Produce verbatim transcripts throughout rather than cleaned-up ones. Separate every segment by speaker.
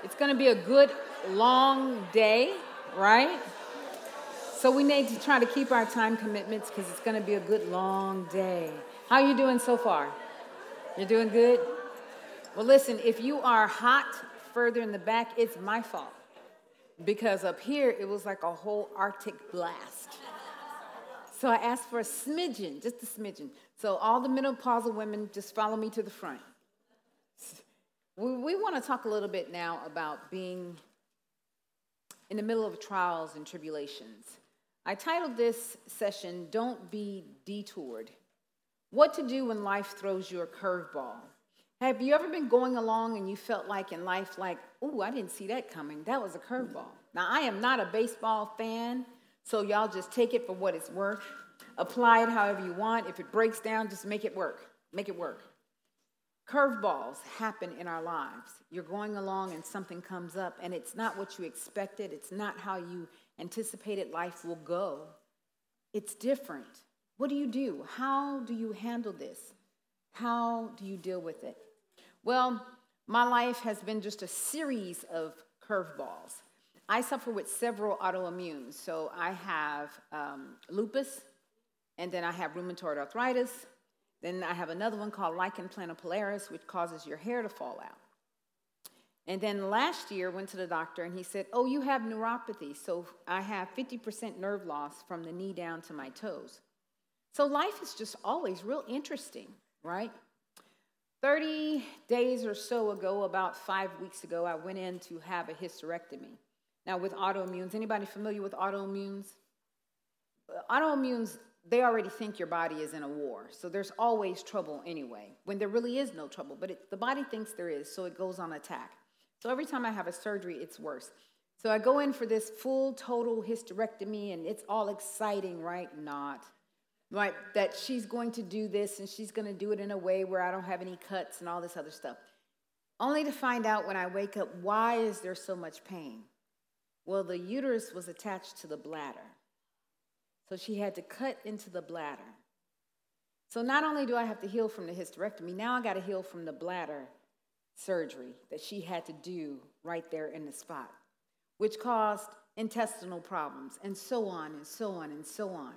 Speaker 1: It's going to be a good long day, right? So we need to try to keep our time commitments because it's going to be a good long day. How are you doing so far? You're doing good? Well, listen, if you are hot further in the back, it's my fault. Because up here, it was like a whole Arctic blast. So I asked for a smidgen, just a smidgen. So all the menopausal women, just follow me to the front. We, we want to talk a little bit now about being in the middle of trials and tribulations. I titled this session, Don't Be Detoured. What to do when life throws you a curveball. Have you ever been going along and you felt like in life, like, ooh, I didn't see that coming. That was a curveball. Now, I am not a baseball fan, so y'all just take it for what it's worth. Apply it however you want. If it breaks down, just make it work. Make it work. Curveballs happen in our lives. You're going along and something comes up, and it's not what you expected. It's not how you anticipated life will go. It's different. What do you do? How do you handle this? How do you deal with it? Well, my life has been just a series of curveballs. I suffer with several autoimmunes. So I have um, lupus, and then I have rheumatoid arthritis. Then I have another one called lichen planopilaris, which causes your hair to fall out. And then last year, went to the doctor, and he said, oh, you have neuropathy. So I have fifty percent nerve loss from the knee down to my toes. So life is just always real interesting, right? thirty days or so ago, about five weeks ago, I went in to have a hysterectomy. Now, with autoimmunes, anybody familiar with autoimmunes? Autoimmunes, they already think your body is in a war. So there's always trouble anyway, when there really is no trouble. But it, the body thinks there is, so it goes on attack. So every time I have a surgery, it's worse. So I go in for this full, total hysterectomy, and it's all exciting, right? Not. Right, that she's going to do this, and she's going to do it in a way where I don't have any cuts and all this other stuff. Only to find out when I wake up, why is there so much pain? Well, the uterus was attached to the bladder. So she had to cut into the bladder. So not only do I have to heal from the hysterectomy, now I got to heal from the bladder surgery that she had to do right there in the spot, which caused intestinal problems, and so on and so on and so on.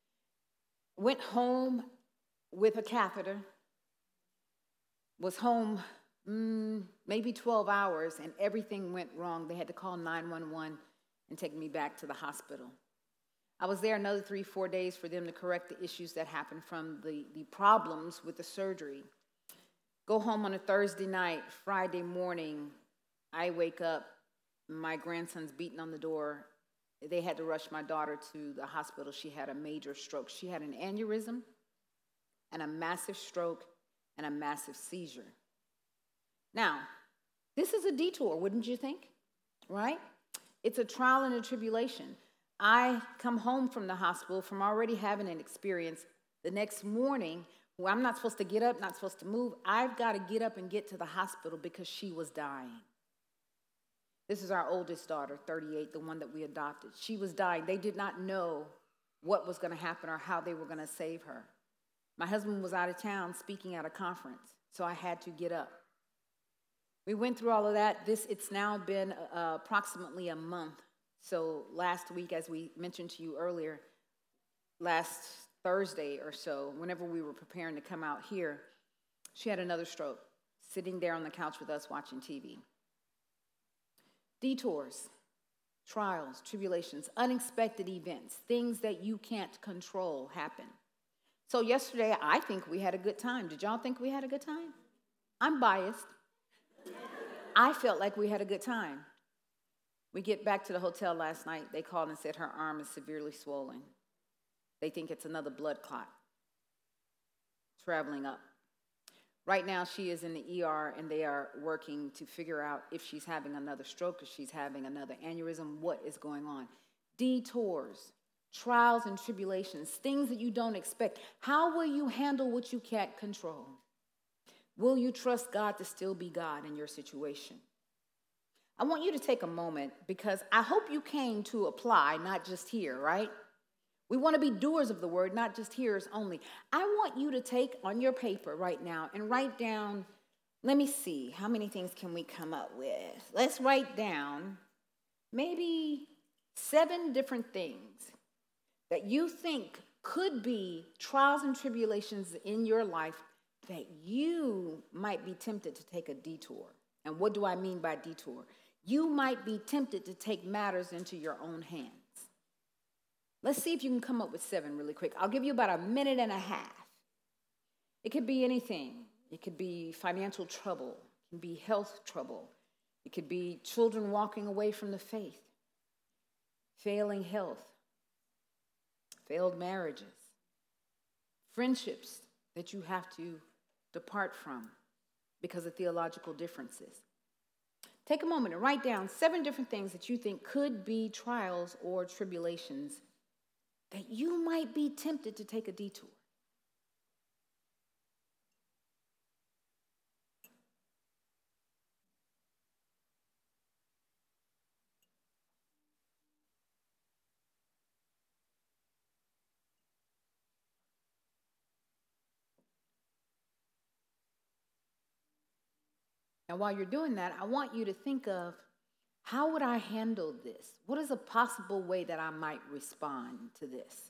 Speaker 1: Went home with a catheter, was home mm, maybe twelve hours, and everything went wrong. They had to call nine one one and take me back to the hospital. I was there another three, four days for them to correct the issues that happened from the, the problems with the surgery. Go home on a Thursday night, Friday morning, I wake up, my grandson's beating on the door. They had to rush my daughter to the hospital. She had a major stroke. She had an aneurysm and a massive stroke and a massive seizure. Now, this is a detour, wouldn't you think? Right? It's a trial and a tribulation. I come home from the hospital from already having an experience. The next morning, well, I'm not supposed to get up, not supposed to move. I've got to get up and get to the hospital because she was dying. This is our oldest daughter, thirty-eight, the one that we adopted. She was dying. They did not know what was going to happen or how they were going to save her. My husband was out of town speaking at a conference, so I had to get up. We went through all of that. This, it's now been uh, approximately a month. So last week, as we mentioned to you earlier, last Thursday or so, whenever we were preparing to come out here, she had another stroke, sitting there on the couch with us watching T V. Detours, trials, tribulations, unexpected events, things that you can't control happen. So yesterday, I think we had a good time. Did y'all think we had a good time? I'm biased. I felt like we had a good time. We get back to the hotel last night. They called and said her arm is severely swollen. They think it's another blood clot traveling up. Right now, she is in the E R, and they are working to figure out if she's having another stroke, if she's having another aneurysm, what is going on. Detours, trials and tribulations, things that you don't expect. How will you handle what you can't control? Will you trust God to still be God in your situation? I want you to take a moment because I hope you came to apply, not just hear, right? We want to be doers of the word, not just hearers only. I want you to take on your paper right now and write down Let me see. How many things can we come up with? Let's write down maybe seven different things that you think could be trials and tribulations in your life that you might be tempted to take a detour. And what do I mean by detour? You might be tempted to take matters into your own hands. Let's see if you can come up with seven really quick. I'll give you about a minute and a half. It could be anything. It could be financial trouble. It can be health trouble. It could be children walking away from the faith, failing health, failed marriages, friendships that you have to depart from because of theological differences. Take a moment and write down seven different things that you think could be trials or tribulations that you might be tempted to take a detour. Now, while you're doing that, I want you to think of, how would I handle this? What is a possible way that I might respond to this?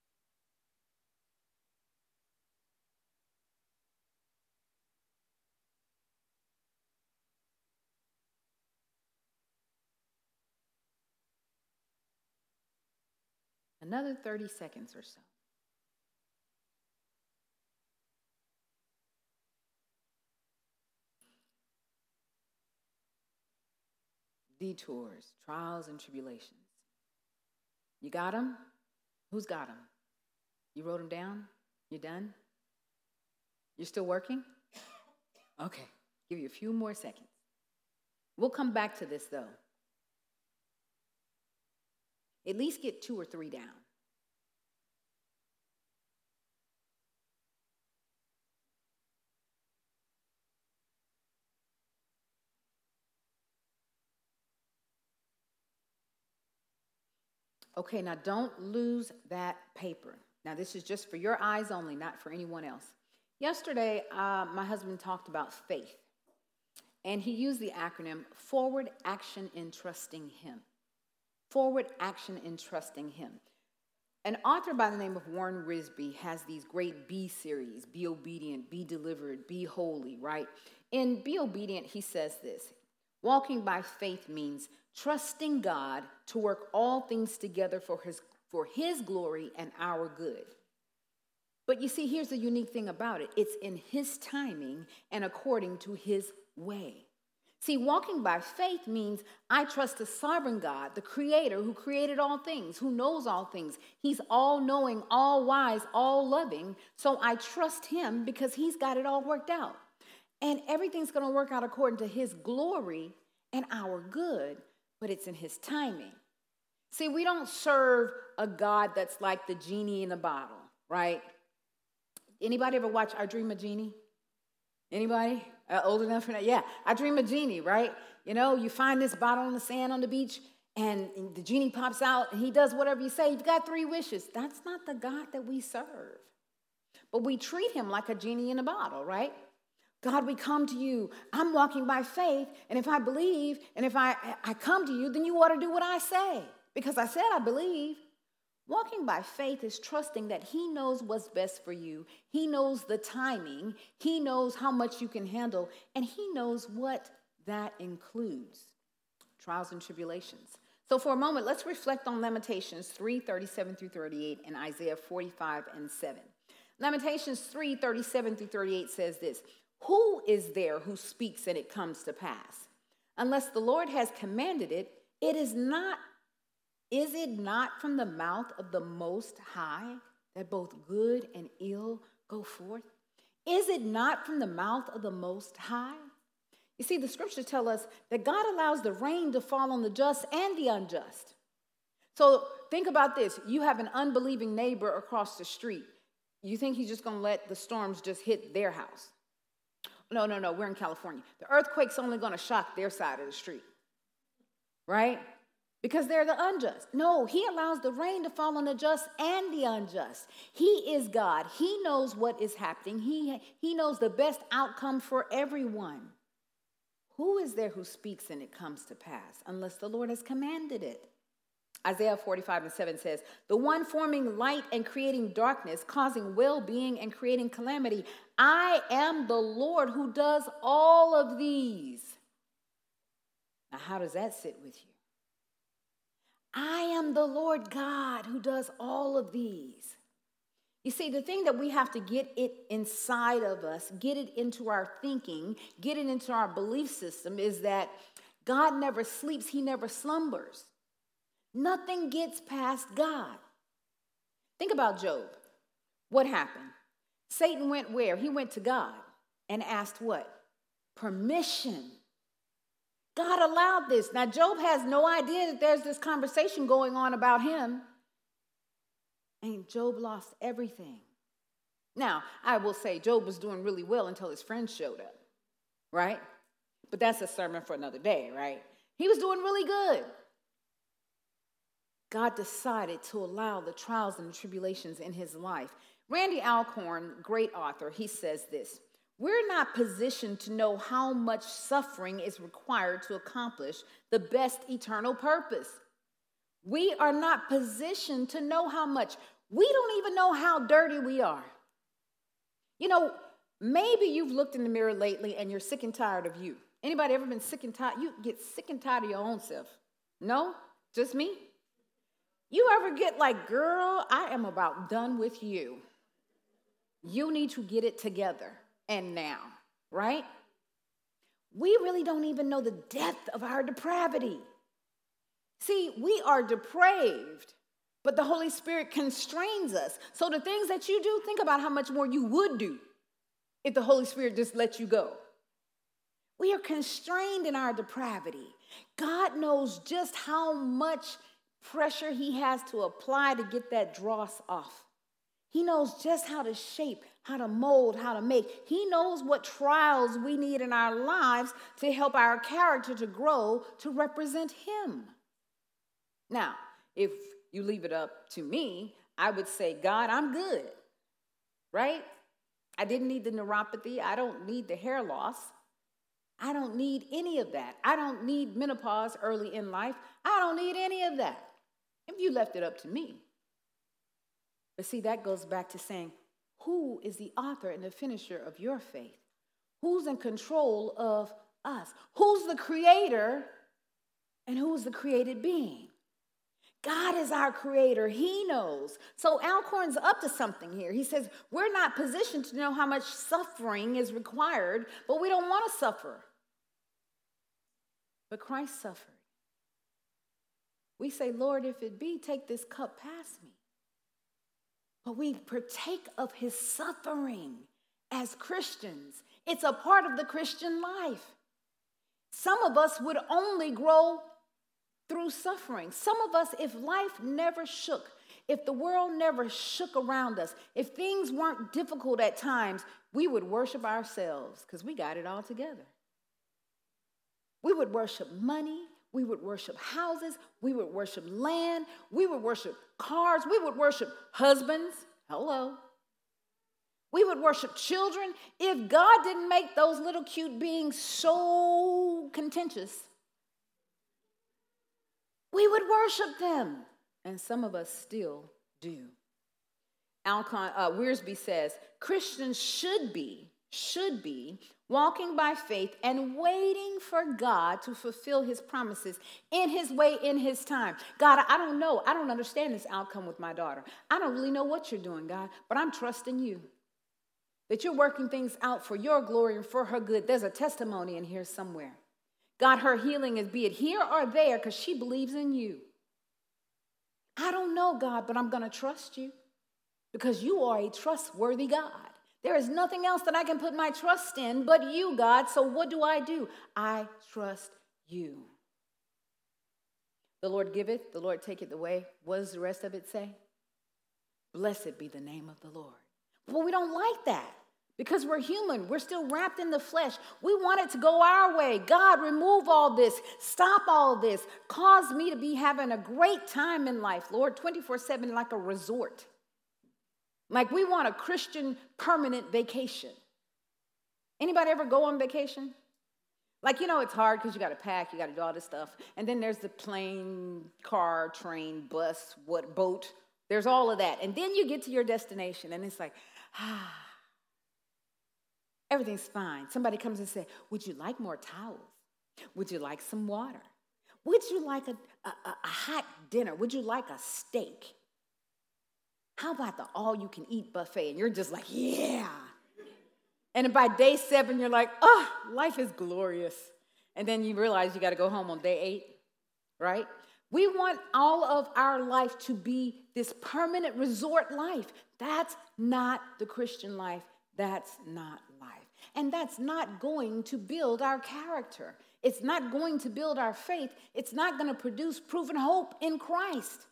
Speaker 1: Another thirty seconds or so. Detours, trials, and tribulations. You got them? Who's got them? You wrote them down? You done? You're still working? Okay, give you a few more seconds. We'll come back to this, though. At least get two or three down. Okay, now don't lose that paper. Now, this is just for your eyes only, not for anyone else. Yesterday, uh, my husband talked about faith, and he used the acronym Forward Action in Trusting Him. Forward Action in Trusting Him. An author by the name of Warren Wiersbe has these great Be series: Be Obedient, Be Delivered, Be Holy, right? In Be Obedient, he says this: walking by faith means trusting God to work all things together for his, for his glory and our good. But you see, here's the unique thing about it. It's in his timing and according to his way. See, walking by faith means I trust the sovereign God, the creator who created all things, who knows all things. He's all-knowing, all-wise, all-loving. So I trust him because he's got it all worked out. And everything's going to work out according to his glory and our good, but it's in his timing. See, we don't serve a God that's like the genie in a bottle, right? Anybody ever watch I Dream of Jeannie? Anybody? Uh, old enough for that? Yeah, I Dream of Jeannie, right? You know, you find this bottle in the sand on the beach, and, and the genie pops out, and he does whatever you say. You've got three wishes. That's not the God that we serve. But we treat him like a genie in a bottle, right? God, we come to you. I'm walking by faith, and if I believe, and if I, I come to you, then you ought to do what I say, because I said I believe. Walking by faith is trusting that he knows what's best for you. He knows the timing. He knows how much you can handle, and he knows what that includes: trials and tribulations. So for a moment, let's reflect on Lamentations three, thirty-seven through thirty-eight, and Isaiah forty-five and seven. Lamentations three, thirty-seven through thirty-eight says this: who is there who speaks and it comes to pass? Unless the Lord has commanded it, it is not, is it not from the mouth of the Most High that both good and ill go forth? Is it not from the mouth of the Most High? You see, the scriptures tell us that God allows the rain to fall on the just and the unjust. So think about this. You have an unbelieving neighbor across the street. You think he's just going to let the storms just hit their house? No, no, no, we're in California. The earthquake's only going to shock their side of the street, right? because they're the unjust. No, he allows the rain to fall on the just and the unjust. He is God. He knows what is happening. He, he knows the best outcome for everyone. Who is there who speaks and it comes to pass unless the Lord has commanded it? Isaiah forty-five and seven says, the one forming light and creating darkness, causing well-being and creating calamity. I am the Lord who does all of these. Now, how does that sit with you? I am the Lord God who does all of these. You see, the thing that we have to get it inside of us, get it into our thinking, get it into our belief system is that God never sleeps, he never slumbers. Nothing gets past God. Think about Job. What happened? Satan went where? He went to God and asked what? Permission. God allowed this. Now, Job has no idea that there's this conversation going on about him. And Job lost everything. Now, I will say Job was doing really well until his friends showed up, right? But that's a sermon for another day, right? He was doing really good. God decided to allow the trials and the tribulations in his life. Randy Alcorn, great author, he says this: we're not positioned to know how much suffering is required to accomplish the best eternal purpose. We are not positioned to know how much. We don't even know how dirty we are. You know, maybe you've looked in the mirror lately and you're sick and tired of you. Anybody ever been sick and tired? You get sick and tired of your own self. No? Just me? You ever get like, girl, I am about done with you. You need to get it together. And now, right? We really don't even know the depth of our depravity. See, we are depraved, but the Holy Spirit constrains us. So the things that you do, think about how much more you would do if the Holy Spirit just let you go. We are constrained in our depravity. God knows just how much pressure he has to apply to get that dross off. He knows just how to shape, how to mold, how to make. He knows what trials we need in our lives to help our character to grow to represent him. Now, if you leave it up to me, I would say, God, I'm good, right? I didn't need the neuropathy. I don't need the hair loss. I don't need any of that. I don't need menopause early in life. I don't need any of that. If you left it up to me. But see, that goes back to saying, who is the author and the finisher of your faith? Who's in control of us? Who's the creator and who's the created being? God is our creator. He knows. So Alcorn's up to something here. He says, we're not positioned to know how much suffering is required, but we don't want to suffer. But Christ suffered. We say, Lord, if it be, take this cup past me. But we partake of his suffering as Christians. It's a part of the Christian life. Some of us would only grow through suffering. Some of us, if life never shook, if the world never shook around us, if things weren't difficult at times, we would worship ourselves because we got it all together. We would worship money. We would worship houses. We would worship land. We would worship cars. We would worship husbands. Hello. We would worship children. If God didn't make those little cute beings so contentious, we would worship them. And some of us still do. Alcon, uh, Wiersbe says, Christians should be, should be walking by faith and waiting for God to fulfill his promises in his way, in his time. God, I don't know. I don't understand this outcome with my daughter. I don't really know what you're doing, God, but I'm trusting you. That you're working things out for your glory and for her good. There's a testimony in here somewhere. God, her healing is be it here or there because she believes in you. I don't know, God, but I'm going to trust you because you are a trustworthy God. There is nothing else that I can put my trust in but you, God. So what do I do? I trust you. The Lord giveth, the Lord taketh away. What does the rest of it say? Blessed be the name of the Lord. But we don't like that Because we're human. We're still wrapped in the flesh. We want it to go our way. God, remove all this. Stop all this. Cause me to be having a great time in life, Lord, twenty-four seven, like a resort. Like we want a Christian permanent vacation. Anybody ever go on vacation? Like, you know, it's hard because you got to pack, you got to do all this stuff. And then there's the plane, car, train, bus, what, boat. There's all of that. And then you get to your destination and it's like, ah, everything's fine. Somebody comes and says, would you like more towels? Would you like some water? Would you like a, a, a hot dinner? Would you like a steak? How about the all-you-can-eat buffet? And you're just like, yeah. And by day seven, you're like, oh, life is glorious. And then you realize you got to go home on day eight, right? We want all of our life to be this permanent resort life. That's not the Christian life. That's not life. And that's not going to build our character. It's not going to build our faith. It's not going to produce proven hope in Christ.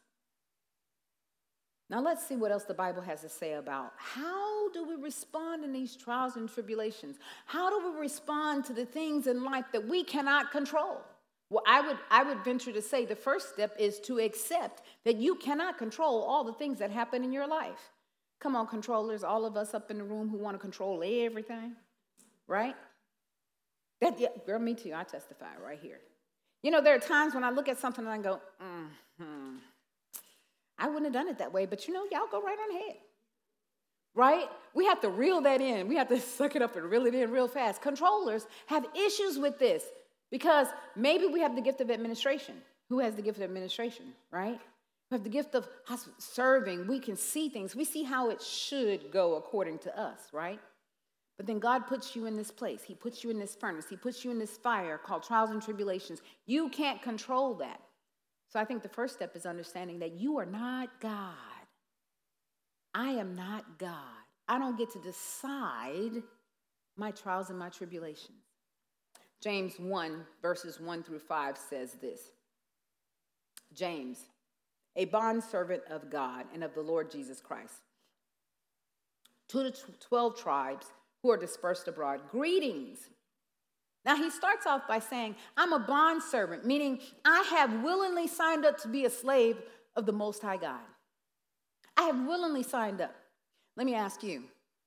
Speaker 1: Now let's see what else the Bible has to say about how do we respond in these trials and tribulations? How do we respond to the things in life that we cannot control? Well, I would, I would venture to say the first step is to accept that you cannot control all the things that happen in your life. Come on, controllers, all of us up in the room who want to control everything, right? That, yeah, girl, me too. I testify right here. You know, there are times when I look at something and I go, mm-hmm. I wouldn't have done it that way, but you know, y'all go right on ahead, right? We have to reel that in. We have to suck it up and reel it in real fast. Controllers have issues with this because maybe we have the gift of administration. Who has the gift of administration, right? We have the gift of serving. We can see things. We see how it should go according to us, right? But then God puts you in this place. He puts you in this furnace. He puts you in this fire called trials and tribulations. You can't control that. So I think the first step is understanding that you are not God. I am not God. I don't get to decide my trials and my tribulations. James one, verses one through five says this. James, a bondservant of God and of the Lord Jesus Christ, to the twelve tribes who are dispersed abroad, greetings. Now, he starts off by saying, I'm a bondservant, meaning I have willingly signed up to be a slave of the Most High God. I have willingly signed up. Let me ask you,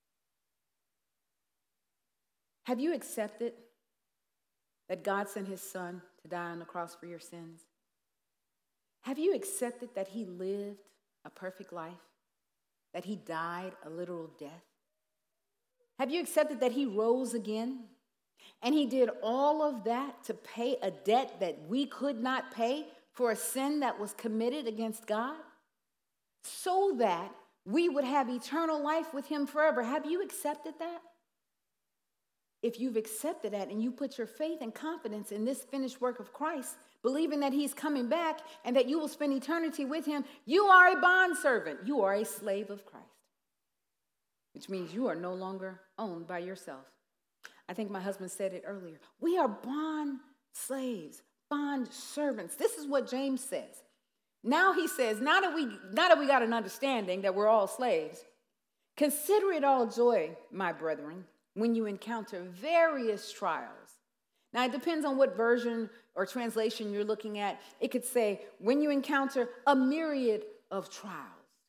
Speaker 1: have you accepted that God sent his son to die on the cross for your sins? Have you accepted that he lived a perfect life, that he died a literal death? Have you accepted that he rose again? And he did all of that to pay a debt that we could not pay for a sin that was committed against God, so that we would have eternal life with him forever. Have you accepted that? If you've accepted that and you put your faith and confidence in this finished work of Christ, believing that he's coming back and that you will spend eternity with him, you are a bondservant. You are a slave of Christ, which means you are no longer owned by yourself. I think my husband said it earlier. We are bond slaves, bond servants. This is what James says. Now he says, now that we, now that we got an understanding that we're all slaves, consider it all joy, my brethren, when you encounter various trials. Now it depends on what version or translation you're looking at. It could say, when you encounter a myriad of trials.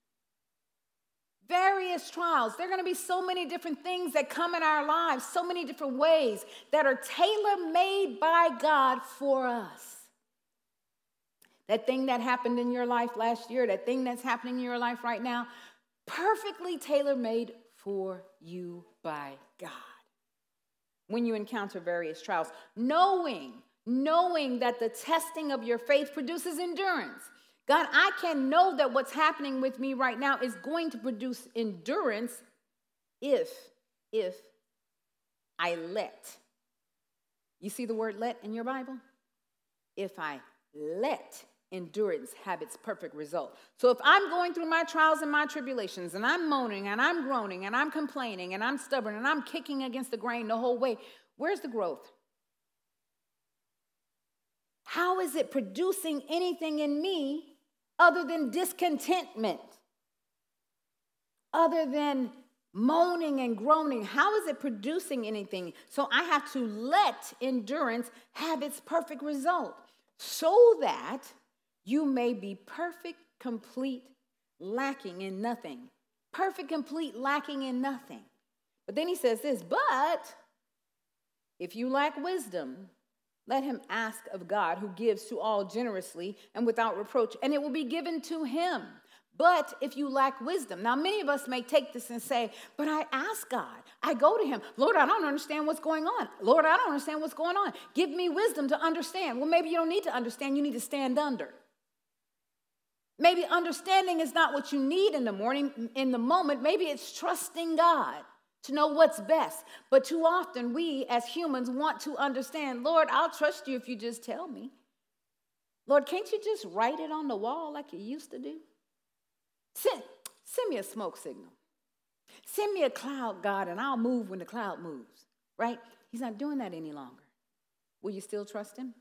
Speaker 1: Various trials. There are going to be so many different things that come in our lives, so many different ways that are tailor-made by God for us. That thing that happened in your life last year, that thing that's happening in your life right now, perfectly tailor-made for you by God. When you encounter various trials, knowing, knowing that the testing of your faith produces endurance. God, I can know that what's happening with me right now is going to produce endurance if, if I let. You see the word let in your Bible? If I let endurance have its perfect result. So if I'm going through my trials and my tribulations and I'm moaning and I'm groaning and I'm complaining and I'm stubborn and I'm kicking against the grain the whole way, where's the growth? How is it producing anything in me other than discontentment, other than moaning and groaning. How is it producing anything? So I have to let endurance have its perfect result so that you may be perfect, complete, lacking in nothing. Perfect, complete, lacking in nothing. But then he says this, but if you lack wisdom, let him ask of God, who gives to all generously and without reproach, and it will be given to him. But if you lack wisdom, now many of us may take this and say, but I ask God, I go to him, Lord, I don't understand what's going on. Lord, I don't understand what's going on. Give me wisdom to understand. Well, maybe you don't need to understand, you need to stand under. Maybe understanding is not what you need in the morning, in the moment. Maybe it's trusting God to know what's best. But too often we as humans want to understand, Lord, I'll trust you if you just tell me. Lord, can't you just write it on the wall like you used to do? Send, send me a smoke signal. Send me a cloud, God, and I'll move when the cloud moves, right? He's not doing that any longer. Will you still trust him?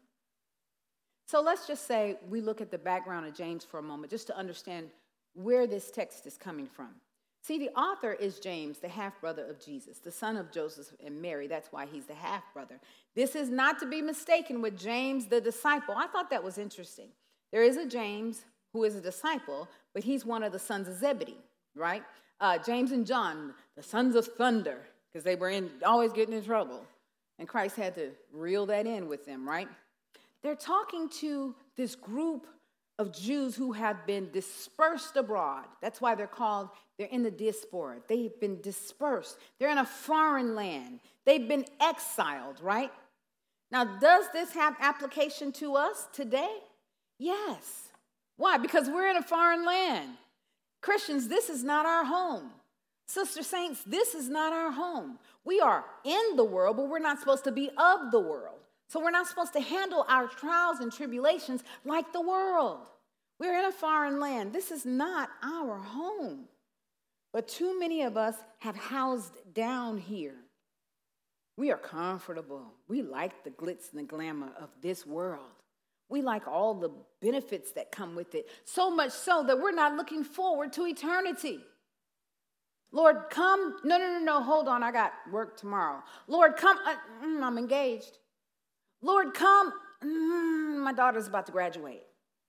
Speaker 1: So let's just say we look at the background of James for a moment, just to understand where this text is coming from. See, the author is James, the half-brother of Jesus, the son of Joseph and Mary. That's why he's the half-brother. This is not to be mistaken with James, the disciple. I thought that was interesting. There is a James who is a disciple, but he's one of the sons of Zebedee, right? Uh, James and John, the sons of thunder, because they were in, always getting in trouble. And Christ had to reel that in with them, right? They're talking to this group of Jews who have been dispersed abroad. That's why they're called, they're in the diaspora. They've been dispersed. They're in a foreign land. They've been exiled, right? Now, does this have application to us today? Yes. Why? Because we're in a foreign land. Christians, this is not our home. Sister Saints, this is not our home. We are in the world, but we're not supposed to be of the world. So we're not supposed to handle our trials and tribulations like the world. We're in a foreign land. This is not our home. But too many of us have housed down here. We are comfortable. We like the glitz and the glamour of this world. We like all the benefits that come with it, so much so that we're not looking forward to eternity. Lord, come. No, no, no, no. Hold on. I got work tomorrow. Lord, come. I, mm, I'm engaged. Lord, come. Mm, my daughter's about to graduate.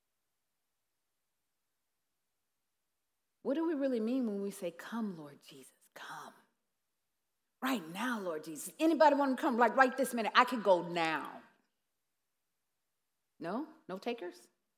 Speaker 1: What do we really mean when we say, come, Lord Jesus, come? Right now, Lord Jesus. Anybody want to come? Like right this minute. I could go now. No? No takers?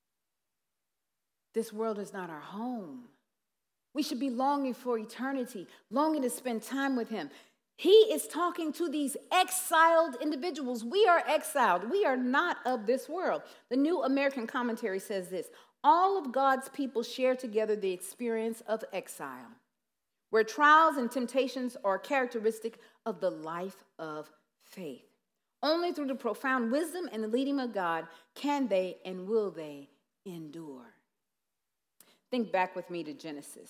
Speaker 1: This world is not our home. We should be longing for eternity, longing to spend time with him. He is talking to these exiled individuals. We are exiled. We are not of this world. The New American Commentary says this: all of God's people share together the experience of exile, where trials and temptations are characteristic of the life of faith. Only through the profound wisdom and the leading of God can they and will they endure. Think back with me to Genesis.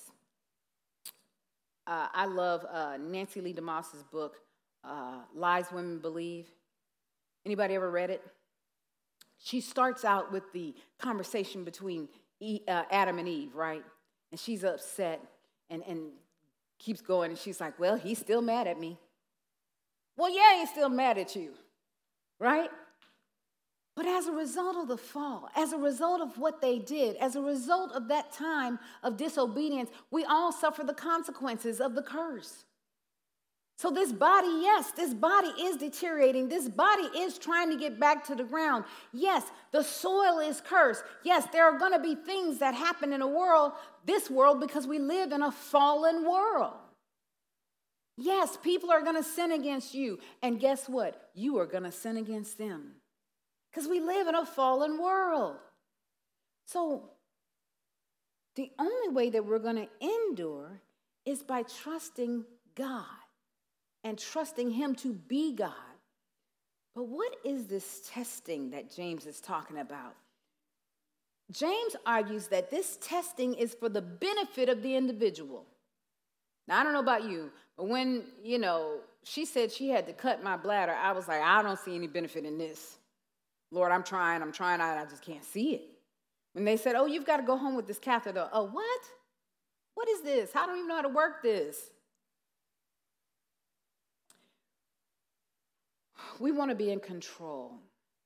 Speaker 1: Uh, I love uh, Nancy Lee DeMoss's book, uh, Lies Women Believe. Anybody ever read it? She starts out with the conversation between e, uh, Adam and Eve, right? And she's upset and, and keeps going. And she's like, well, he's still mad at me. Well, yeah, he's still mad at you, right? But as a result of the fall, as a result of what they did, as a result of that time of disobedience, we all suffer the consequences of the curse. So this body, yes, this body is deteriorating. This body is trying to get back to the ground. Yes, the soil is cursed. Yes, there are going to be things that happen in a world, this world, because we live in a fallen world. Yes, people are going to sin against you. And guess what? You are going to sin against them. Because we live in a fallen world. So the only way that we're going to endure is by trusting God and trusting him to be God. But what is this testing that James is talking about? James argues that this testing is for the benefit of the individual. Now, I don't know about you, but when, you know, she said she had to cut my bladder, I was like, I don't see any benefit in this. Lord, I'm trying, I'm trying, I, I just can't see it. When they said, oh, you've got to go home with this catheter. Oh, what? What is this? I don't even know how to work this. we want to be in control.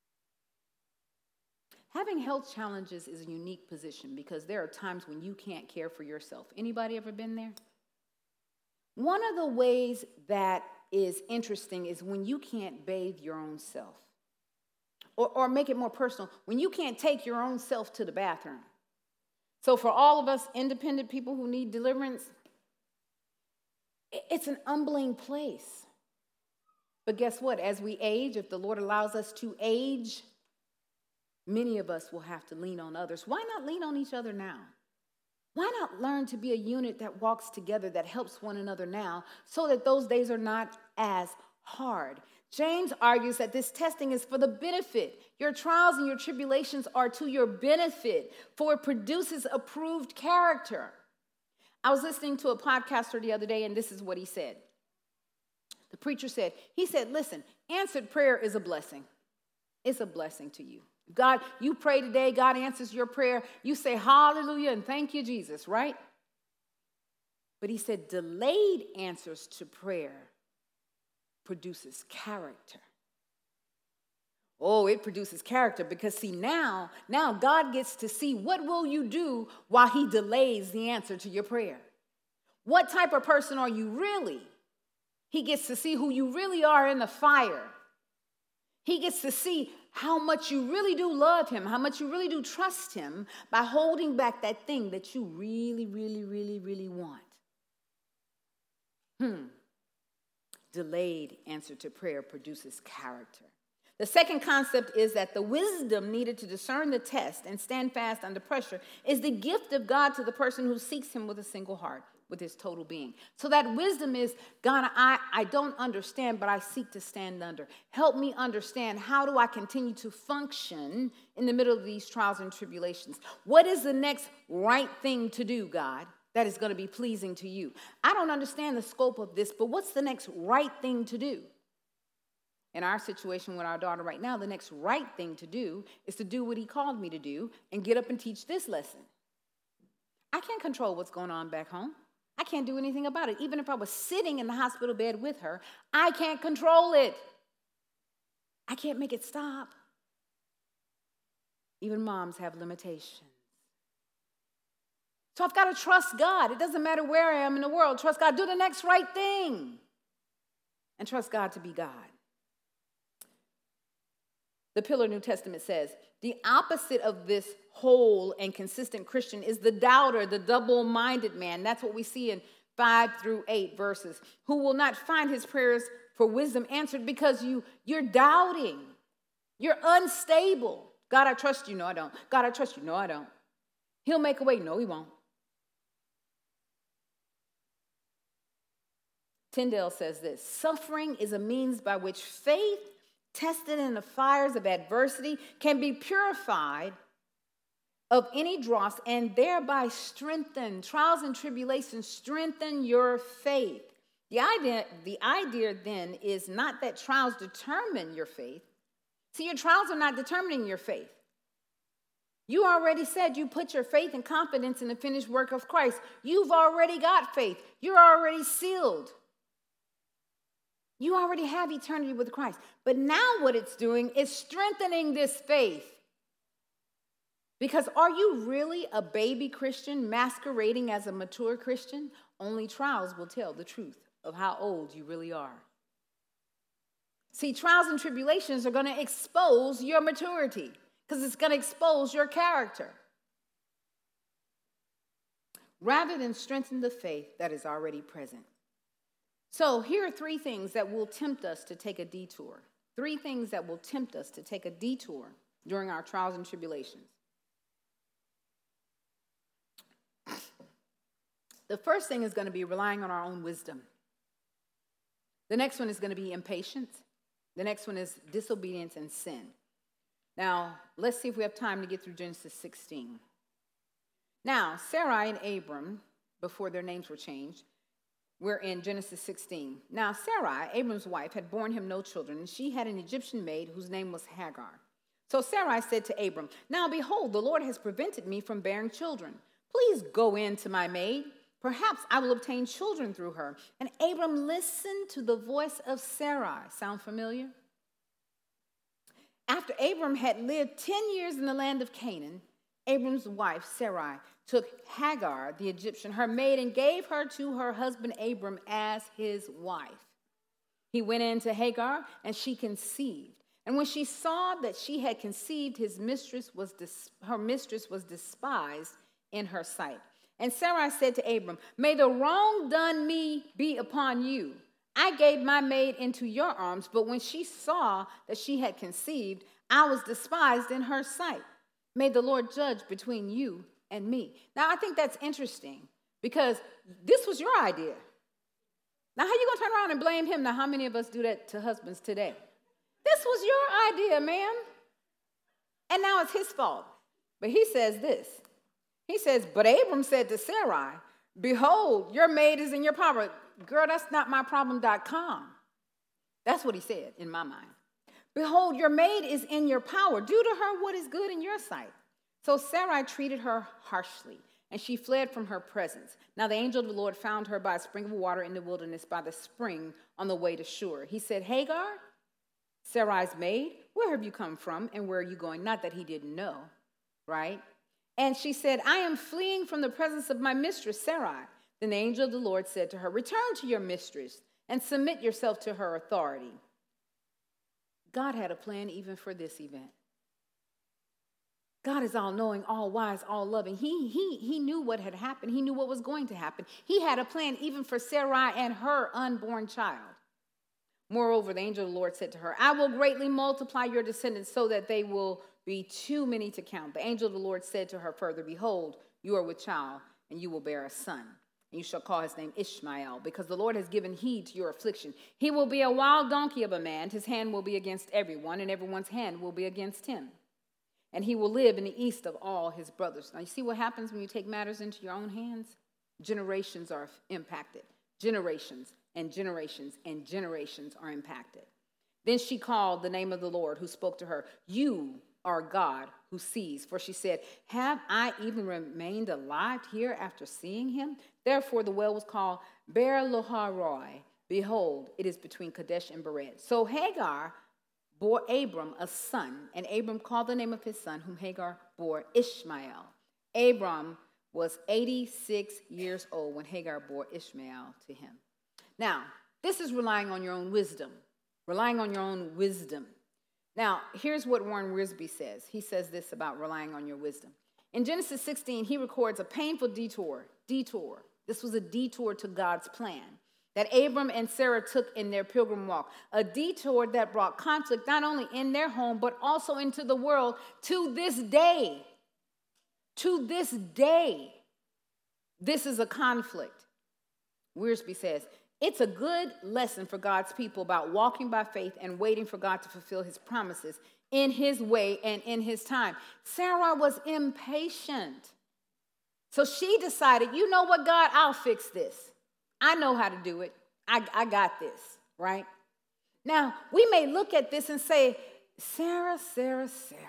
Speaker 1: Having health challenges is a unique position because there are times when you can't care for yourself. Anybody ever been there? One of the ways that is interesting is when you can't bathe your own self. Or, or make it more personal, when you can't take your own self to the bathroom. So for all of us independent people who need deliverance, it's an humbling place. But guess what? As we age, if the Lord allows us to age, many of us will have to lean on others. Why not lean on each other now? Why not learn to be a unit that walks together, that helps one another now, so that those days are not as hard? James argues that this testing is for the benefit. Your trials and your tribulations are to your benefit, for it produces approved character. I was listening to a podcaster the other day, and this is what he said. The preacher said, he said, listen, answered prayer is a blessing. It's a blessing to you. God, you pray today, God answers your prayer. You say hallelujah and thank you, Jesus, right? But he said delayed answers to prayer produces character. Oh, it produces character because see now, now God gets to see what will you do while he delays the answer to your prayer. What type of person are you really? He gets to see who you really are in the fire. He gets to see how much you really do love him, how much you really do trust him by holding back that thing that you really, really, really, really want. Hmm. Delayed answer to prayer produces character. The second concept is that the wisdom needed to discern the test and stand fast under pressure is the gift of God to the person who seeks him with a single heart, with his total being. So that wisdom is, God, I, I don't understand, but I seek to stand under. Help me understand, how do I continue to function in the middle of these trials and tribulations? What is the next right thing to do, God, that is going to be pleasing to you? I don't understand the scope of this, but what's the next right thing to do? In our situation with our daughter right now, the next right thing to do is to do what he called me to do and get up and teach this lesson. I can't control what's going on back home. I can't do anything about it. Even if I was sitting in the hospital bed with her, I can't control it. I can't make it stop. Even moms have limitations. So I've got to trust God. It doesn't matter where I am in the world. Trust God. Do the next right thing. And trust God to be God. The Pillar New Testament says, the opposite of this whole and consistent Christian is the doubter, the double-minded man. That's what we see in five through eight verses, who will not find his prayers for wisdom answered because you, you're doubting. You're unstable. God, I trust you. No, I don't. God, I trust you. No, I don't. He'll make a way. No, he won't. Tyndale says this, suffering is a means by which faith, tested in the fires of adversity, can be purified of any dross and thereby strengthen. Trials and tribulations strengthen your faith. The idea, the idea then is not that trials determine your faith. See, your trials are not determining your faith. You already said you put your faith and confidence in the finished work of Christ. You've already got faith. You're already sealed. You already have eternity with Christ. But now what it's doing is strengthening this faith. Because are you really a baby Christian masquerading as a mature Christian? Only trials will tell the truth of how old you really are. See, trials and tribulations are going to expose your maturity because it's going to expose your character rather than strengthen the faith that is already present. So here are three things that will tempt us to take a detour. Three things that will tempt us to take a detour during our trials and tribulations. The first thing is going to be relying on our own wisdom. The next one is going to be impatience. The next one is disobedience and sin. Now, let's see if we have time to get through Genesis sixteen. Now, Sarai and Abram, before their names were changed, we're in Genesis sixteen. Now, Sarai, Abram's wife, had borne him no children, and she had an Egyptian maid whose name was Hagar. So Sarai said to Abram, now behold, the Lord has prevented me from bearing children. Please go in to my maid. Perhaps I will obtain children through her. And Abram listened to the voice of Sarai. Sound familiar? After Abram had lived ten years in the land of Canaan, Abram's wife, Sarai, took Hagar, the Egyptian, her maid, and gave her to her husband Abram as his wife. He went in to Hagar, and she conceived. And when she saw that she had conceived, his mistress was dis- her mistress was despised in her sight. And Sarai said to Abram, "May the wrong done me be upon you. I gave my maid into your arms, but when she saw that she had conceived, I was despised in her sight. May the Lord judge between you and me." Now, I think that's interesting because this was your idea. Now, how you going to turn around and blame him? Now, how many of us do that to husbands today? This was your idea, ma'am. And now it's his fault. But he says this. He says, "But Abram said to Sarai, 'Behold, your maid is in your power.'" Girl, that's not my problem dot com. That's what he said in my mind. "Behold, your maid is in your power. Do to her what is good in your sight." So Sarai treated her harshly, and she fled from her presence. Now the angel of the Lord found her by a spring of water in the wilderness, by the spring on the way to Shur. He said, "Hagar, Sarai's maid, where have you come from and where are you going?" Not that he didn't know, right? And she said, "I am fleeing from the presence of my mistress, Sarai." Then the angel of the Lord said to her, "Return to your mistress and submit yourself to her authority." God had a plan even for this event. God is all-knowing, all-wise, all-loving. He, he, he knew what had happened. He knew what was going to happen. He had a plan even for Sarai and her unborn child. Moreover, the angel of the Lord said to her, "I will greatly multiply your descendants so that they will be too many to count." The angel of the Lord said to her further, "Behold, you are with child, and you will bear a son. And you shall call his name Ishmael, because the Lord has given heed to your affliction. He will be a wild donkey of a man. His hand will be against everyone, and everyone's hand will be against him. And he will live in the east of all his brothers." Now, you see what happens when you take matters into your own hands? Generations are impacted. Generations and generations and generations are impacted. Then she called the name of the Lord who spoke to her. "You are God who sees." For she said, "Have I even remained alive here after seeing him?" Therefore the well was called Beer Lahai Roi. Behold, it is between Kadesh and Bered. So Hagar bore Abram a son, and Abram called the name of his son, whom Hagar bore, Ishmael. Abram was eighty-six years old when Hagar bore Ishmael to him. Now, this is relying on your own wisdom. Relying on your own wisdom. Now, here's what Warren Wiersbe says. He says this about relying on your wisdom. In Genesis sixteen, he records a painful detour. Detour. This was a detour to God's plan that Abram and Sarah took in their pilgrim walk. A detour that brought conflict not only in their home, but also into the world to this day. To this day, this is a conflict. Wiersbe says, it's a good lesson for God's people about walking by faith and waiting for God to fulfill his promises in his way and in his time. Sarah was impatient. So she decided, you know what, God, I'll fix this. I know how to do it. I, I got this, right? Now, we may look at this and say, Sarah, Sarah, Sarah.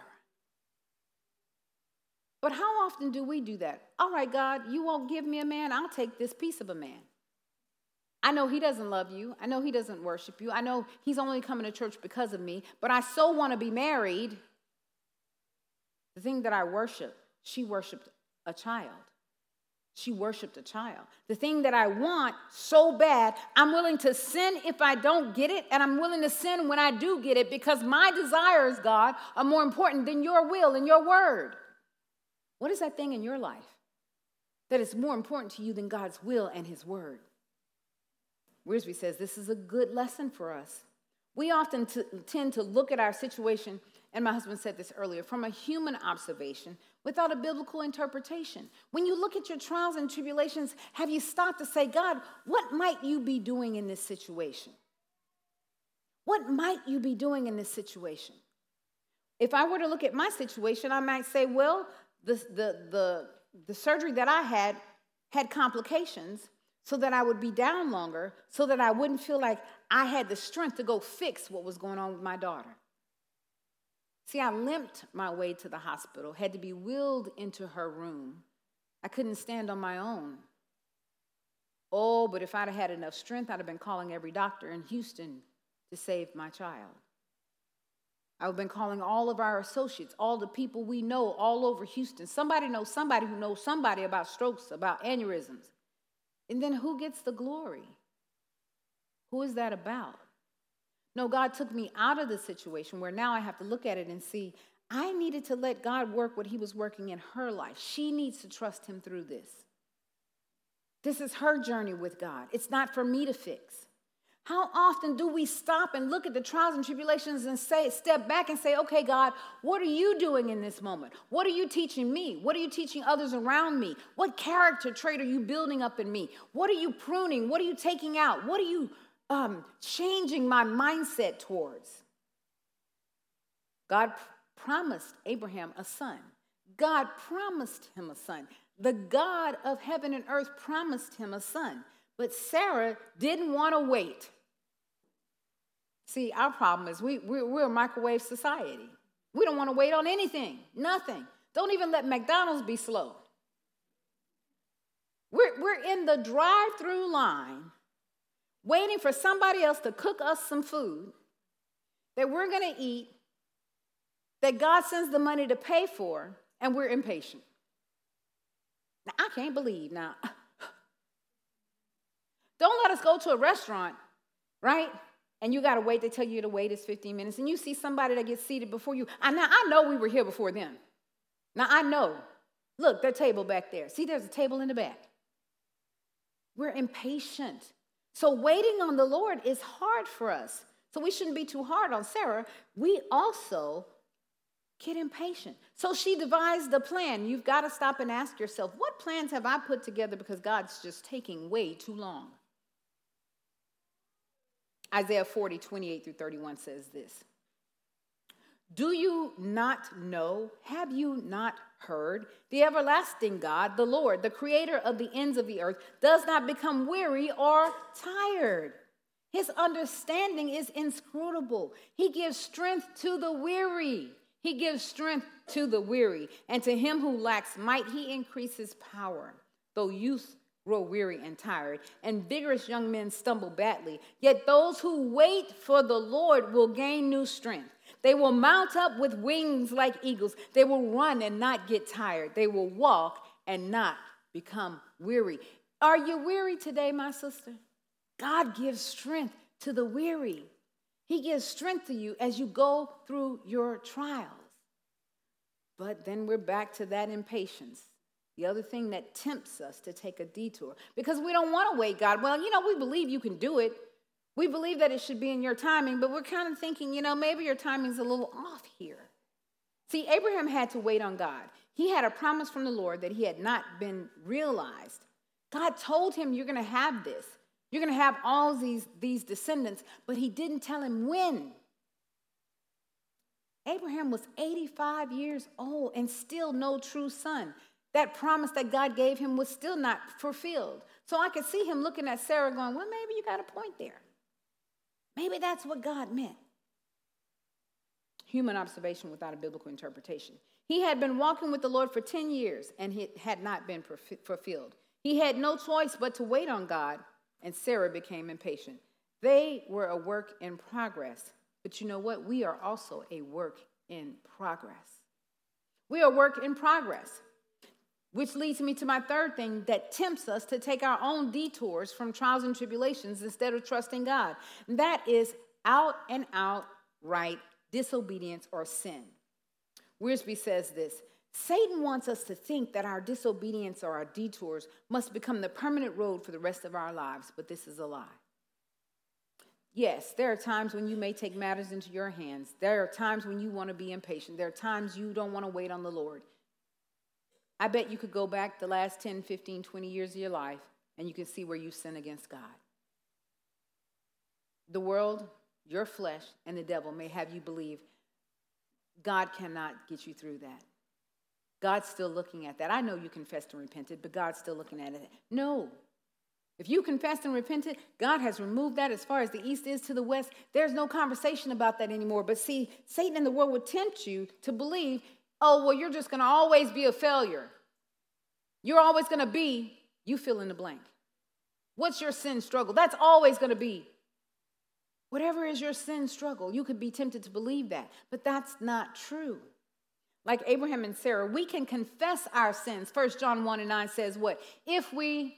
Speaker 1: But how often do we do that? All right, God, you won't give me a man. I'll take this piece of a man. I know he doesn't love you. I know he doesn't worship you. I know he's only coming to church because of me, but I so want to be married. The thing that I worship, she worshiped a child. She worshiped a child. The thing that I want so bad, I'm willing to sin if I don't get it, and I'm willing to sin when I do get it because my desires, God, are more important than your will and your word. What is that thing in your life that is more important to you than God's will and his word? Wiersbe says this is a good lesson for us. We often t- tend to look at our situation, and my husband said this earlier, from a human observation without a biblical interpretation. When you look at your trials and tribulations, have you stopped to say, God, what might you be doing in this situation? What might you be doing in this situation? If I were to look at my situation, I might say, well, the, the, the, the surgery that I had had complications so that I would be down longer, so that I wouldn't feel like I had the strength to go fix what was going on with my daughter. See, I limped my way to the hospital, had to be wheeled into her room. I couldn't stand on my own. Oh, but if I'd have had enough strength, I'd have been calling every doctor in Houston to save my child. I've been calling all of our associates, all the people we know all over Houston. Somebody knows somebody who knows somebody about strokes, about aneurysms. And then who gets the glory? Who is that about? No, God took me out of the situation where now I have to look at it and see, I needed to let God work what he was working in her life. She needs to trust him through this. This is her journey with God. It's not for me to fix. How often do we stop and look at the trials and tribulations and say, step back and say, okay, God, what are you doing in this moment? What are you teaching me? What are you teaching others around me? What character trait are you building up in me? What are you pruning? What are you taking out? What are you um, changing my mindset towards? God promised Abraham a son. God promised him a son. The God of heaven and earth promised him a son. But Sarah didn't want to wait. See, our problem is we, we're, we're a microwave society. We don't want to wait on anything, nothing. Don't even let McDonald's be slow. We're, we're in the drive-through line waiting for somebody else to cook us some food that we're going to eat, that God sends the money to pay for, and we're impatient. Now, I can't believe now. Don't let us go to a restaurant, right? And you got to wait. They tell you to wait is fifteen minutes. And you see somebody that gets seated before you. And now I know we were here before them. Now I know. Look, their table back there. See, there's a table in the back. We're impatient. So waiting on the Lord is hard for us. So we shouldn't be too hard on Sarah. We also get impatient. So she devised the plan. You've got to stop and ask yourself, what plans have I put together because God's just taking way too long? Isaiah forty, twenty-eight through thirty-one says this. Do you not know? Have you not heard? The everlasting God, the Lord, the creator of the ends of the earth, does not become weary or tired. His understanding is inscrutable. He gives strength to the weary. He gives strength to the weary. And to him who lacks might, he increases power. Though youth grow weary and tired, and vigorous young men stumble badly, yet those who wait for the Lord will gain new strength. They will mount up with wings like eagles. They will run and not get tired. They will walk and not become weary. Are you weary today, my sister? God gives strength to the weary. He gives strength to you as you go through your trials. But then we're back to that impatience. The other thing that tempts us to take a detour, because we don't want to wait, God. Well, you know, we believe you can do it. We believe that it should be in your timing, but we're kind of thinking, you know, maybe your timing's a little off here. See, Abraham had to wait on God. He had a promise from the Lord that he had not been realized. God told him, you're going to have this. You're going to have all these, these descendants, but he didn't tell him when. Abraham was eighty-five years old and still no true son. That promise that God gave him was still not fulfilled. So I could see him looking at Sarah going, well, maybe you got a point there. Maybe that's what God meant. Human observation without a biblical interpretation. He had been walking with the Lord for ten years and it had not been fulfilled. He had no choice but to wait on God, and Sarah became impatient. They were a work in progress. But you know what? We are also a work in progress. We are a work in progress. Which leads me to my third thing that tempts us to take our own detours from trials and tribulations instead of trusting God. And that is out and out right disobedience or sin. Wiersbe says this, Satan wants us to think that our disobedience or our detours must become the permanent road for the rest of our lives, but this is a lie. Yes, there are times when you may take matters into your hands. There are times when you want to be impatient. There are times you don't want to wait on the Lord. I bet you could go back the last ten, fifteen, twenty years of your life and you can see where you sin against God. The world, your flesh, and the devil may have you believe God cannot get you through that. God's still looking at that. I know you confessed and repented, but God's still looking at it. No. If you confessed and repented, God has removed that as far as the east is to the west. There's no conversation about that anymore. But see, Satan in the world would tempt you to believe, oh, well, you're just going to always be a failure. You're always going to be, you fill in the blank. What's your sin struggle? That's always going to be. Whatever is your sin struggle, you could be tempted to believe that, but that's not true. Like Abraham and Sarah, we can confess our sins. First John one and nine says what? If we,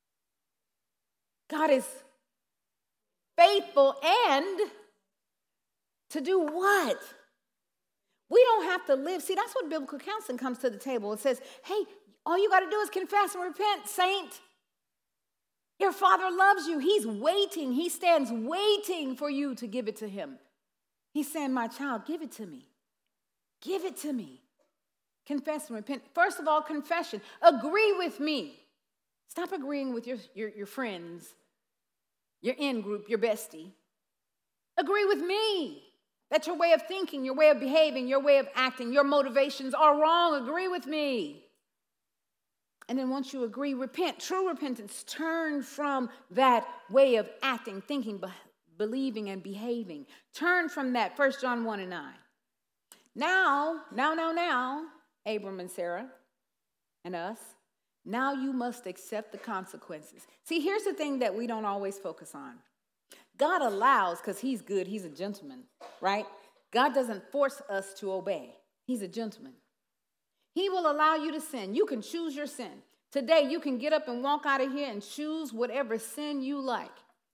Speaker 1: God is faithful and to do what? We don't have to live. See, that's what biblical counseling comes to the table. It says, hey, all you got to do is confess and repent, saint. Your Father loves you. He's waiting. He stands waiting for you to give it to him. He's saying, my child, give it to me. Give it to me. Confess and repent. First of all, confession. Agree with me. Stop agreeing with your, your, your friends, your in-group, your bestie. Agree with me that your way of thinking, your way of behaving, your way of acting, your motivations are wrong. Agree with me. And then once you agree, repent. True repentance. Turn from that way of acting, thinking, be- believing, and behaving. Turn from that. First John one and nine. Now, now, now, now, Abram and Sarah and us, now you must accept the consequences. See, here's the thing that we don't always focus on. God allows, because he's good, he's a gentleman, right? God doesn't force us to obey. He's a gentleman. He will allow you to sin. You can choose your sin. Today, you can get up and walk out of here and choose whatever sin you like.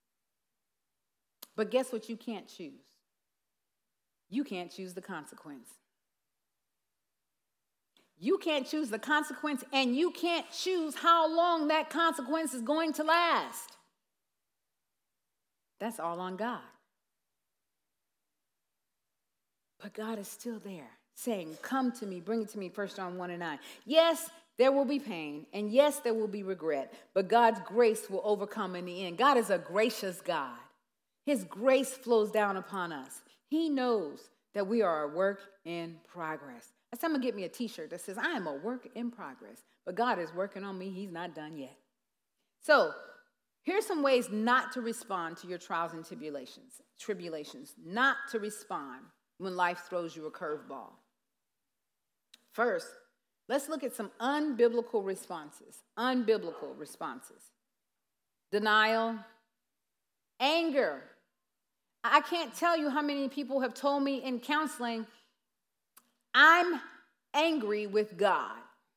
Speaker 1: But guess what you can't choose? You can't choose the consequence. You can't choose the consequence, and you can't choose how long that consequence is going to last. That's all on God. But God is still there saying, come to me, bring it to me, First John one and nine. Yes, there will be pain, and yes, there will be regret, but God's grace will overcome in the end. God is a gracious God. His grace flows down upon us. He knows that we are a work in progress. Someone get me a t-shirt that says, I am a work in progress, but God is working on me. He's not done yet. So here's some ways not to respond to your trials and tribulations, tribulations, not to respond when life throws you a curveball. First, let's look at some unbiblical responses, unbiblical responses. Denial, anger. I can't tell you how many people have told me in counseling, I'm angry with God.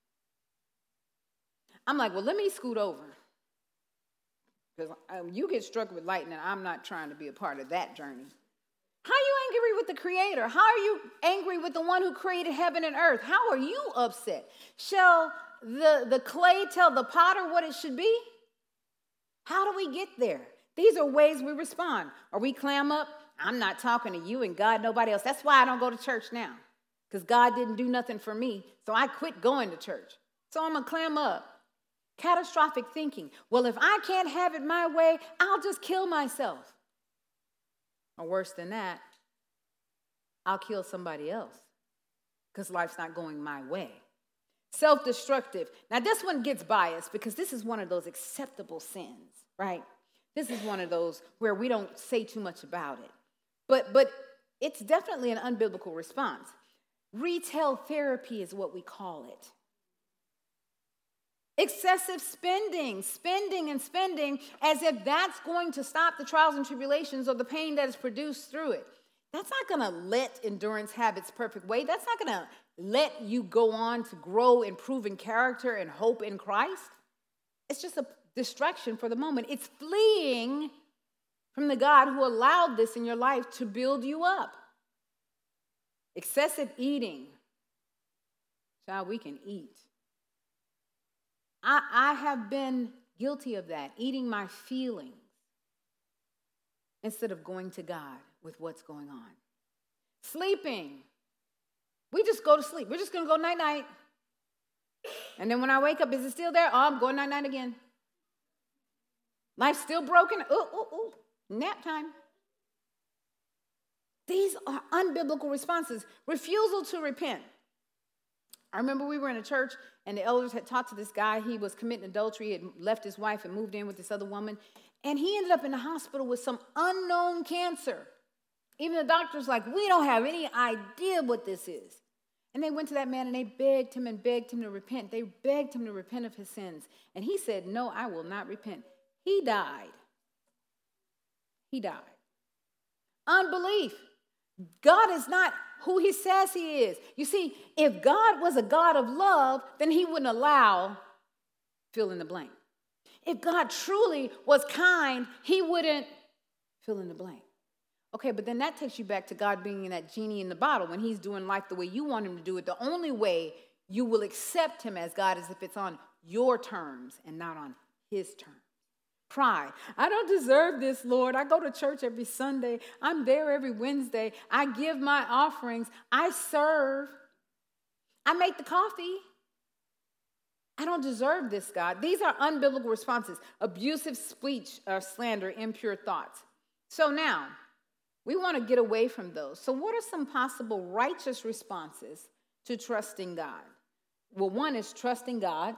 Speaker 1: I'm like, well, let me scoot over. Because um, you get struck with lightning. I'm not trying to be a part of that journey. How are you angry with the Creator? How are you angry with the one who created heaven and earth? How are you upset? Shall the, the clay tell the potter what it should be? How do we get there? These are ways we respond. Or we clam up, I'm not talking to you and God, nobody else. That's why I don't go to church now. Because God didn't do nothing for me, so I quit going to church. So I'm going to clam up. Catastrophic thinking. Well, if I can't have it my way, I'll just kill myself. Or worse than that, I'll kill somebody else because life's not going my way. Self-destructive. Now, this one gets biased because this is one of those acceptable sins, right? This is one of those where we don't say too much about it. But, but it's definitely an unbiblical response. Retail therapy is what we call it. Excessive spending, spending and spending as if that's going to stop the trials and tribulations or the pain that is produced through it. That's not going to let endurance have its perfect way. That's not going to let you go on to grow, improve in character and hope in Christ. It's just a distraction for the moment. It's fleeing from the God who allowed this in your life to build you up. Excessive eating. Child, we can eat. I, I have been guilty of that, eating my feelings instead of going to God with what's going on. Sleeping. We just go to sleep. We're just going to go night-night. And then when I wake up, is it still there? Oh, I'm going night-night again. Life's still broken. Ooh, ooh, ooh. Nap time. These are unbiblical responses. Refusal to repent. I remember we were in a church and the elders had talked to this guy. He was committing adultery, had left his wife and moved in with this other woman. And he ended up in the hospital with some unknown cancer. Even the doctor's like, we don't have any idea what this is. And they went to that man and they begged him and begged him to repent. They begged him to repent of his sins. And he said, no, I will not repent. He died. He died. Unbelief. God is not who he says he is. You see, if God was a God of love, then he wouldn't allow fill in the blank. If God truly was kind, he wouldn't fill in the blank. Okay, but then that takes you back to God being that genie in the bottle. When he's doing life the way you want him to do it, the only way you will accept him as God is if it's on your terms and not on his terms. Pride. I don't deserve this, Lord. I go to church every Sunday. I'm there every Wednesday. I give my offerings. I serve. I make the coffee. I don't deserve this, God. These are unbiblical responses. Abusive speech, or slander, impure thoughts. So now, we want to get away from those. So what are some possible righteous responses to trusting God? Well, one is trusting God.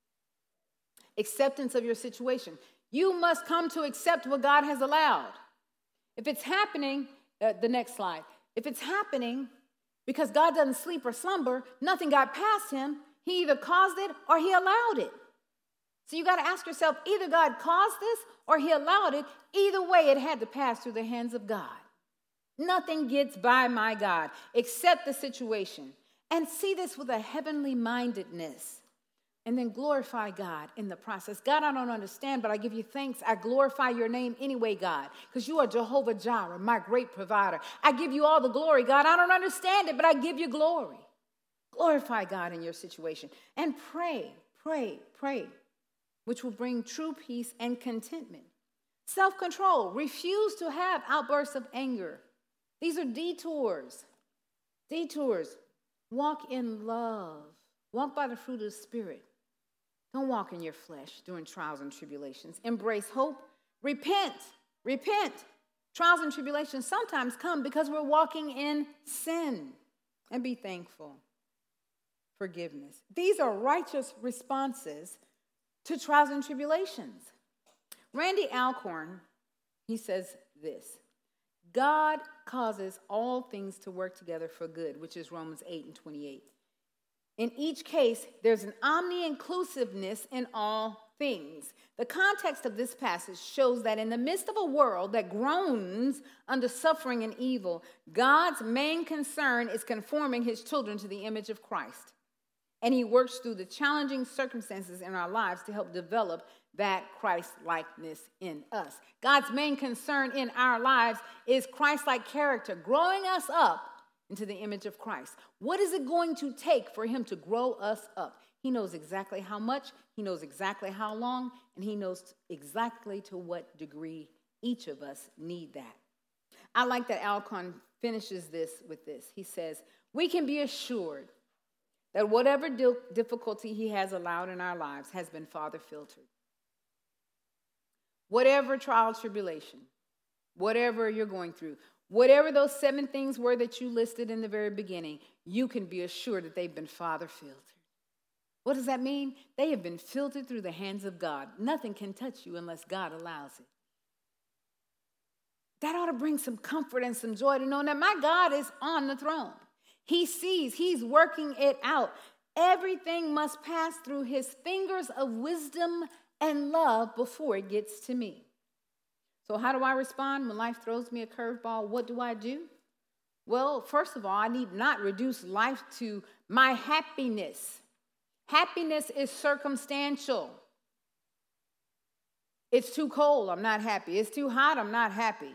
Speaker 1: Acceptance of your situation. You must come to accept what God has allowed. If it's happening, uh, the next slide. If it's happening because God doesn't sleep or slumber, nothing got past him, he either caused it or he allowed it. So you got to ask yourself, either God caused this or he allowed it. Either way, it had to pass through the hands of God. Nothing gets by my God. Accept the situation and see this with a heavenly mindedness. And then glorify God in the process. God, I don't understand, but I give you thanks. I glorify your name anyway, God, because you are Jehovah Jireh, my great provider. I give you all the glory, God. I don't understand it, but I give you glory. Glorify God in your situation. And pray, pray, pray, which will bring true peace and contentment. Self-control. Refuse to have outbursts of anger. These are detours. Detours. Walk in love. Walk by the fruit of the Spirit. Don't walk in your flesh during trials and tribulations. Embrace hope. Repent. Repent. Trials and tribulations sometimes come because we're walking in sin. And be thankful. Forgiveness. These are righteous responses to trials and tribulations. Randy Alcorn, he says this. God causes all things to work together for good, which is Romans eight and twenty-eight. In each case, there's an omni-inclusiveness in all things. The context of this passage shows that in the midst of a world that groans under suffering and evil, God's main concern is conforming his children to the image of Christ. And he works through the challenging circumstances in our lives to help develop that Christ-likeness in us. God's main concern in our lives is Christ-like character, growing us up into the image of Christ. What is it going to take for him to grow us up? He knows exactly how much, he knows exactly how long, and he knows exactly to what degree each of us need that. I like that Alcorn finishes this with this. He says, we can be assured that whatever difficulty he has allowed in our lives has been Father filtered. Whatever trial, tribulation, whatever you're going through, whatever those seven things were that you listed in the very beginning, you can be assured that they've been Father filtered. What does that mean? They have been filtered through the hands of God. Nothing can touch you unless God allows it. That ought to bring some comfort and some joy to know that my God is on the throne. He sees, he's working it out. Everything must pass through his fingers of wisdom and love before it gets to me. So how do I respond when life throws me a curveball? What do I do? Well, first of all, I need not reduce life to my happiness. Happiness is circumstantial. It's too cold, I'm not happy. It's too hot, I'm not happy.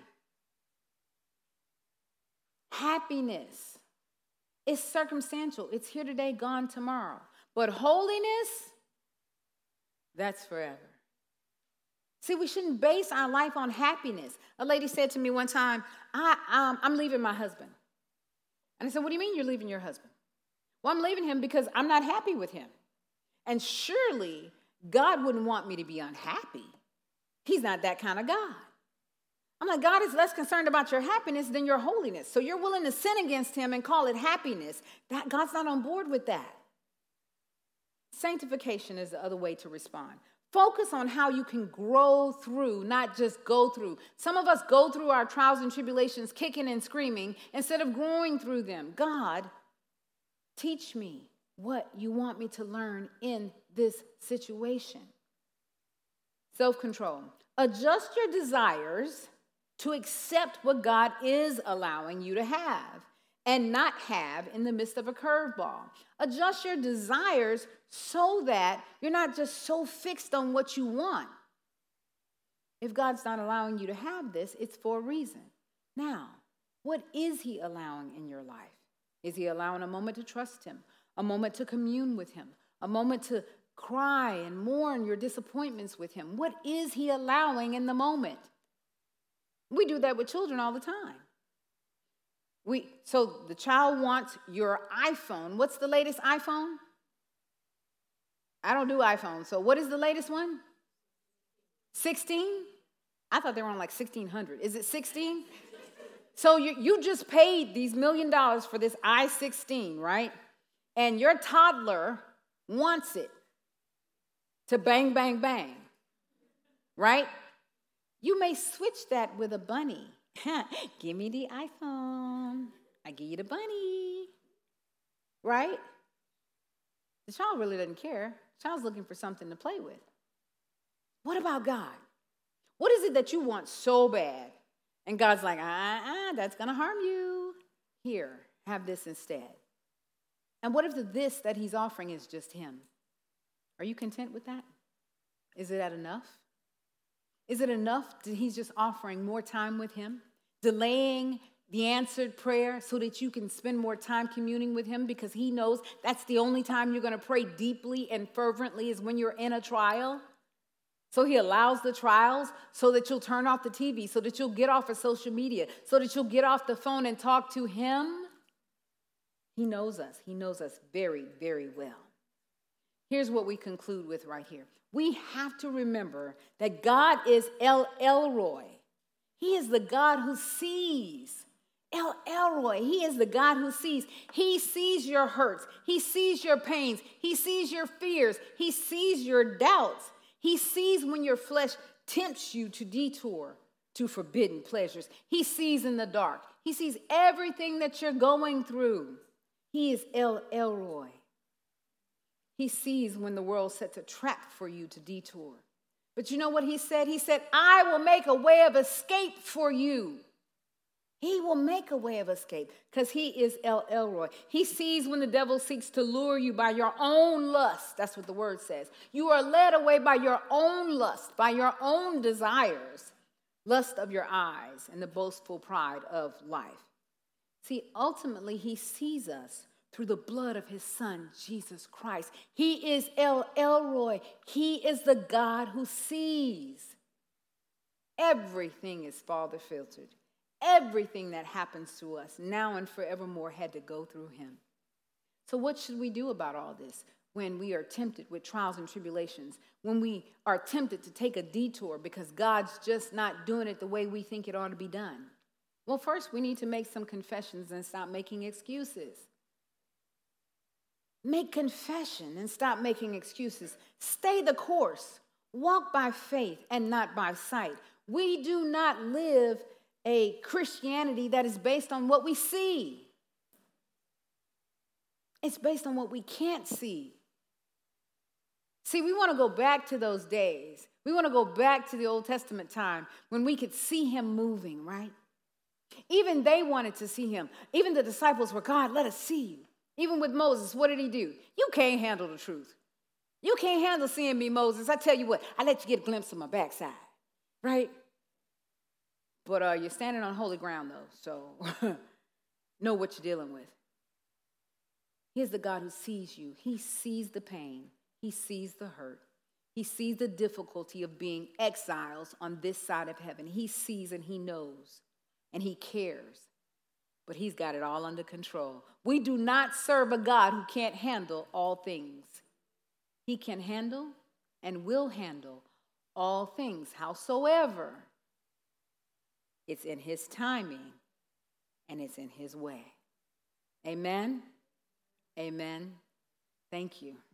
Speaker 1: Happiness is circumstantial. It's here today, gone tomorrow. But holiness, that's forever. See, we shouldn't base our life on happiness. A lady said to me one time, I, um, I'm leaving my husband. And I said, what do you mean you're leaving your husband? Well, I'm leaving him because I'm not happy with him. And surely God wouldn't want me to be unhappy. He's not that kind of God. I'm like, God is less concerned about your happiness than your holiness. So you're willing to sin against him and call it happiness. That God's not on board with that. Sanctification is the other way to respond. Focus on how you can grow through, not just go through. Some of us go through our trials and tribulations kicking and screaming instead of growing through them. God, teach me what you want me to learn in this situation. Self-control. Adjust your desires to accept what God is allowing you to have and not have in the midst of a curveball. Adjust your desires so that you're not just so fixed on what you want. If God's not allowing you to have this, it's for a reason. Now, what is he allowing in your life? Is he allowing a moment to trust him, a moment to commune with him, a moment to cry and mourn your disappointments with him? What is he allowing in the moment? We do that with children all the time. We so the child wants your iPhone. What's the latest iPhone? I don't do iPhone. So what is the latest one? sixteen? I thought they were on like sixteen hundred. Is it sixteen? So you, you just paid these million dollars for this i sixteen, right? And your toddler wants it to bang, bang, bang, right? You may switch that with a bunny. Give me the iPhone. I give you the bunny, right? The child really doesn't care. The child's looking for something to play with. What about God? What is it that you want so bad? And God's like, uh-uh, that's going to harm you. Here, have this instead. And what if the this that he's offering is just him? Are you content with that? Is it that enough? Is it enough that he's just offering more time with him? Delaying the answered prayer so that you can spend more time communing with him because he knows that's the only time you're going to pray deeply and fervently is when you're in a trial? So he allows the trials so that you'll turn off the T V, so that you'll get off of social media, so that you'll get off the phone and talk to him. He knows us. He knows us very, very well. Here's what we conclude with right here. We have to remember that God is El Elroy. He is the God who sees. El Elroy, he is the God who sees. He sees your hurts. He sees your pains. He sees your fears. He sees your doubts. He sees when your flesh tempts you to detour to forbidden pleasures. He sees in the dark. He sees everything that you're going through. He is El Elroy. He sees when the world sets a trap for you to detour. But you know what he said? He said, I will make a way of escape for you. He will make a way of escape because he is El Elroy. He sees when the devil seeks to lure you by your own lust. That's what the word says. You are led away by your own lust, by your own desires, lust of your eyes, and the boastful pride of life. See, ultimately, he sees us through the blood of his son, Jesus Christ. He is El Elroy. He is the God who sees. Everything is Father filtered. Everything that happens to us now and forevermore had to go through him. So what should we do about all this when we are tempted with trials and tribulations, when we are tempted to take a detour because God's just not doing it the way we think it ought to be done? Well, first we need to make some confessions and stop making excuses. Make confession and stop making excuses. Stay the course. Walk by faith and not by sight. We do not live a Christianity that is based on what we see. It's based on what we can't see. See, we want to go back to those days. We want to go back to the Old Testament time when we could see him moving, right? Even they wanted to see him. Even the disciples were, God, let us see you. Even with Moses, what did he do? You can't handle the truth. You can't handle seeing me, Moses. I tell you what, I let you get a glimpse of my backside, right? But uh, you're standing on holy ground, though, so know what you're dealing with. He's the God who sees you. He sees the pain. He sees the hurt. He sees the difficulty of being exiles on this side of heaven. He sees and he knows, and he cares. But he's got it all under control. We do not serve a God who can't handle all things. He can handle and will handle all things, howsoever. It's in his timing, and it's in his way. Amen? Amen. Thank you.